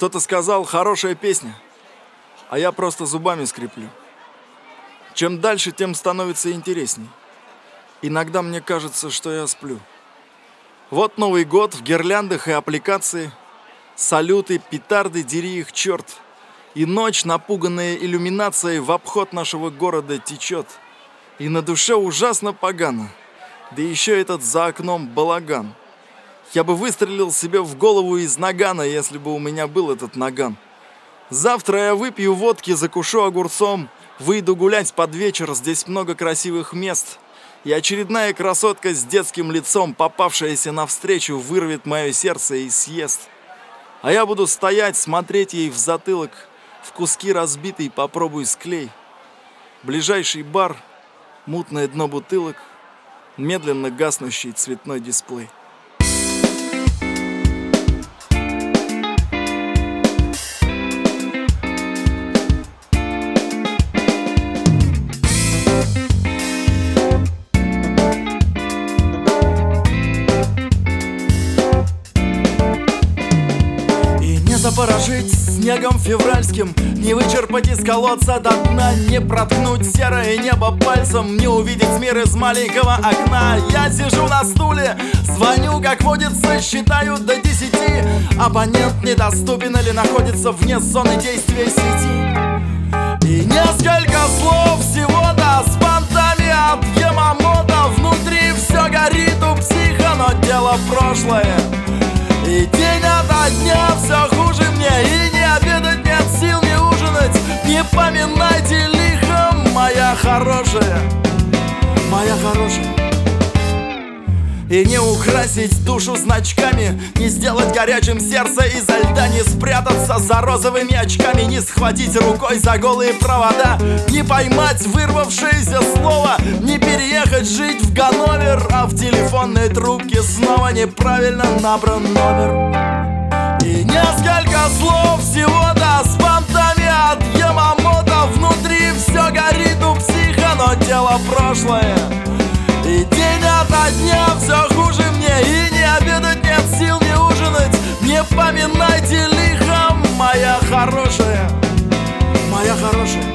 Кто-то сказал: хорошая песня, а я просто зубами скреплю. Чем дальше, тем становится интересней. Иногда мне кажется, что я сплю. Вот Новый год в гирляндах и аппликации, салюты, петарды, дери их черт. И ночь, напуганная иллюминацией, в обход нашего города течет. И на душе ужасно погано, да еще этот за окном балаган. Я бы выстрелил себе в голову из нагана, если бы у меня был этот наган. Завтра я выпью водки, закушу огурцом, выйду гулять под вечер, здесь много красивых мест. И очередная красотка с детским лицом, попавшаяся навстречу, вырвет мое сердце и съест. А я буду стоять, смотреть ей в затылок, в куски разбитый попробуй склей. Ближайший бар, мутное дно бутылок, медленно гаснущий цветной дисплей. Запорожить снегом февральским, не вычерпать из колодца до дна, не проткнуть серое небо пальцем, не увидеть мир из маленького окна. Я сижу на стуле, звоню, как водится, считаю до 10. Абонент недоступен или находится вне зоны действия сети. И несколько слов всего-то с понтами от Ямамото. Внутри все горит у психа, но дело прошлое. И день ото дня все хуже мне, и не обедать нет сил, не ужинать. Не поминайте лихом, моя хорошая, моя хорошая. И не украсить душу значками, не сделать горячим сердце изо льда, не спрятаться за розовыми очками, не схватить рукой за голые провода, не поймать вырвавшееся слово, не переехать жить в Ганновер, а в телефонной трубке снова неправильно набран номер. И несколько слов всего-то с понтами от Ямамото. Внутри все горит у психа, но дело прошлое. И день ото дня все хуже мне, и не обедать нет сил, не ужинать. Не поминайте лихом, моя хорошая, моя хорошая.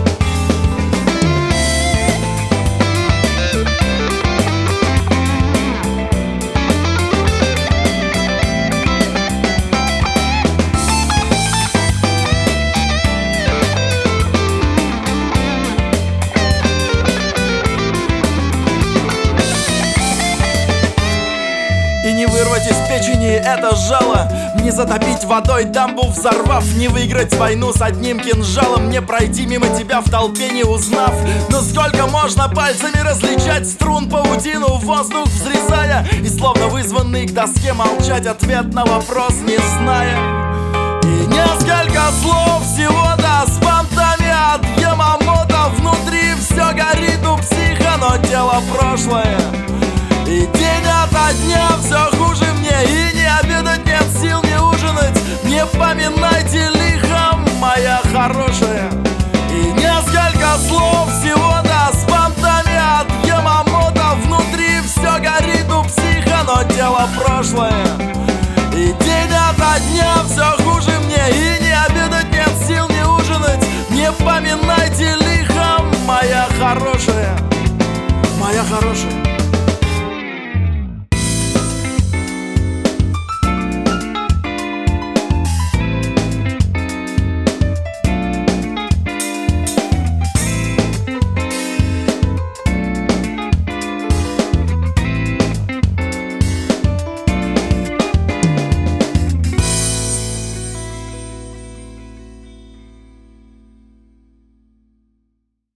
Не вырвать из печени это жало, не затопить водой дамбу взорвав, не выиграть войну с одним кинжалом, не пройти мимо тебя в толпе не узнав. Но сколько можно пальцами различать струн паутину, воздух взрезая, и словно вызванный к доске молчать, ответ на вопрос не зная. И несколько слов всего-то с понтами от Ямамото. Внутри все горит у психа, но дело прошлое. И день ото дня все хуже мне, и не обедать нет сил, не ужинать. Не поминайте лихом, моя хорошая. И несколько слов всего-то с понтами от Ямамото. Внутри все горит у психа, но дело прошлое. И день ото дня все хуже мне, и не обедать нет сил, не ужинать. Не поминайте лихом, моя хорошая, моя хорошая.